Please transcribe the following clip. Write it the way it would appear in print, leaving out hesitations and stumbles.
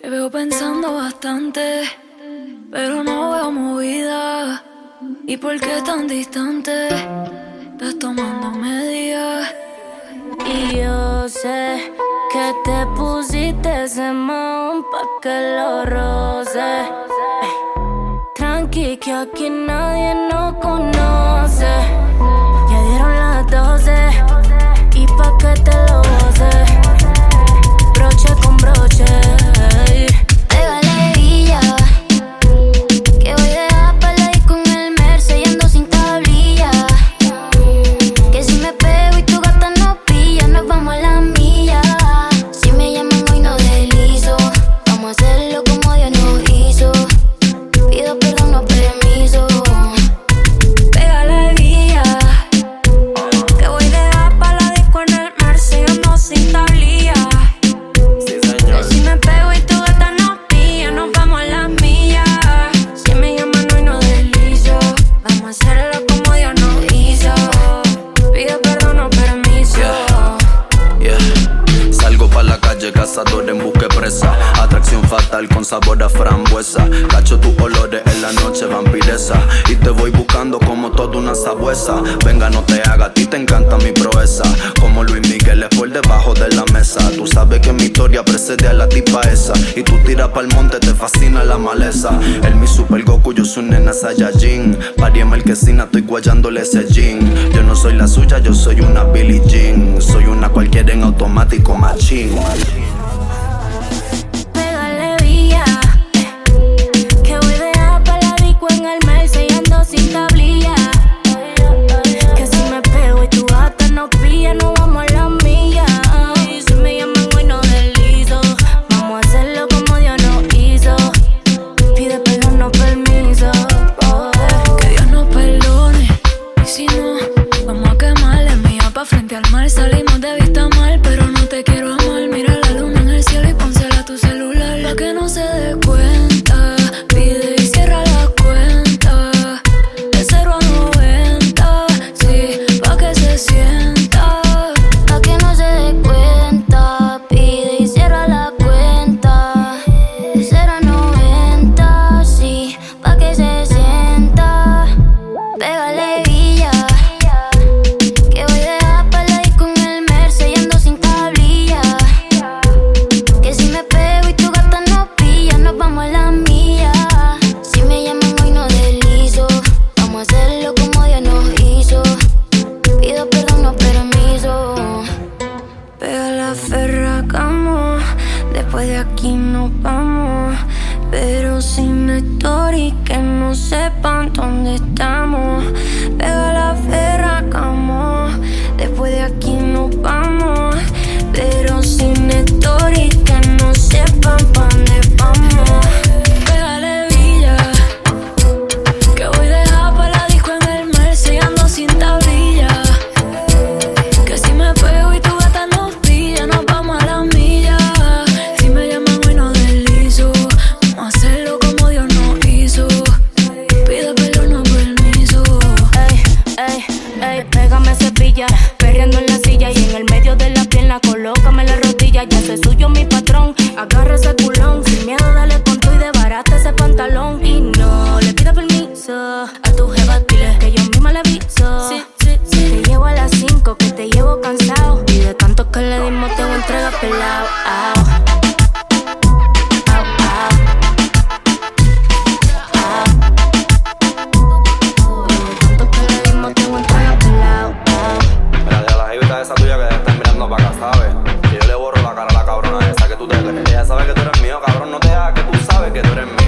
Te veo pensando bastante, pero no veo movida. ¿Y por qué tan distante? Estás tomando medidas. Y yo sé que te pusiste ese mahón pa' que lo roce. Tranqui que aquí nadie nos conoce. Ya dieron las 12 y pa' que te lo goce. Broche con broche. Pégale villa, que voy de apala y con el Merce y ando sin tablilla. Que si me pego y tu gata no pilla, nos vamos a la milla. Si me llaman hoy no deslizo, vamos a hacerlo como Dios nos hizo. Pido perdón, no permiso. Pégale villa, que voy de apala y con el Merce y ando sin tablilla. Que si me pego y tu gata no pilla, nos vamos a la milla. Si me llaman hoy no deslizo, vamos a hacerlo como Dios nos hizo. Pido perdón, no permiso. Salgo pa' la calle, cazador en busca de presa. Atracción fatal con sabor a frambuesa. Cacho tus olores en la noche, vampiresa. Y te voy buscando como toda una sabuesa. Venga, no te haga, a ti te encanta mi proeza. Como Luis Miguel es por debajo de la mesa. Tú sabes que mi historia precede a la tipa esa. Y tú tiras pa'l monte, te fascina la maleza. Él mi super Goku, yo soy nena Saiyajin. Pari en Marquesina, estoy guayándole ese jean. Yo no soy la suya, yo soy una Billie Jean. Soy una cualquiera en automático, machín. Pégale villa, que voy de apala en el Merce y ando sin tablilla. Que si me pego y tu gata no pilla, nos vamos a la milla. Y si me llaman hoy no deslizo, vamos a hacerlo como Dios nos hizo. Pide perdón, no permiso. Que Dios nos perdone. Y si no, vamos a quemarle mía pa' frente al mar. Salimos de vista mal, pero no te quiero amar. Mira la luna en el cielo y pónsela a tu celular pa' que no se dé cuenta. Pide y cierra la cuenta de 0 a 90, sí, pa' que se sienta. Pa' que no se dé cuenta, pide y cierra la cuenta. De 0 a 90, sí, pa' que se sienta. Pégale villa, que voy de apala y con el Merce y ando sin tablilla. Que si me pego y tu gata no pilla, nos vamos a la milla. Si me llaman hoy no deslizo, vamos a hacerlo como Dios nos hizo. Pido perdón, no permiso. Pega la ferracamo, después de aquí nos vamos. Pero sin story, que no sepan dónde estamos. Pega la ferracamo, después de aquí nos vamos. Pero sin story, que no sepan pa' dónde vamos. Pégale villa, que voy de apala en el Merce y ando sin tablilla. Que si me pego y tu gata nos pilla, nos vamos a la milla. Si me llaman hoy no deslizo, vamos a hacerlo como Dios nos hizo. Pide perdón, no permiso. Ey, pégame cepilla, perreando en la silla y en el medio de la pierna colócame la rodilla. Ya soy suyo mi patrón, agarra ese culón. Sin miedo dale con tu y desbarata ese pantalón. Y no le pidas permiso a tu jefa, dile que yo misma le aviso. Sí. Te llevo a las 5, que te llevo cansado. Y de tanto que le dimos te voy a entregar pelado. Mira, de la jevita esa tuya que debe estar mirando pa' acá, ¿sabes? Que yo le borro la cara a la cabrona esa que tú te crees. Ella sabe que tú eres mío, cabrón, no te hagas que tú sabes que tú eres mío.